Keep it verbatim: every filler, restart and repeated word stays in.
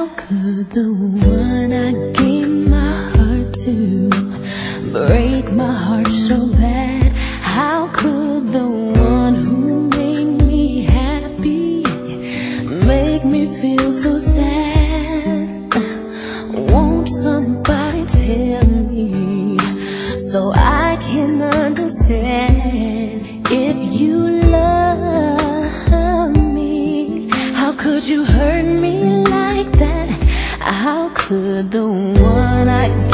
How could the one I gave my heart to break my heart so bad? How could the one who made me happy make me feel so sad? Won't somebody tell me so I can understand? If you love me, how could you hurt me like that? How could the one I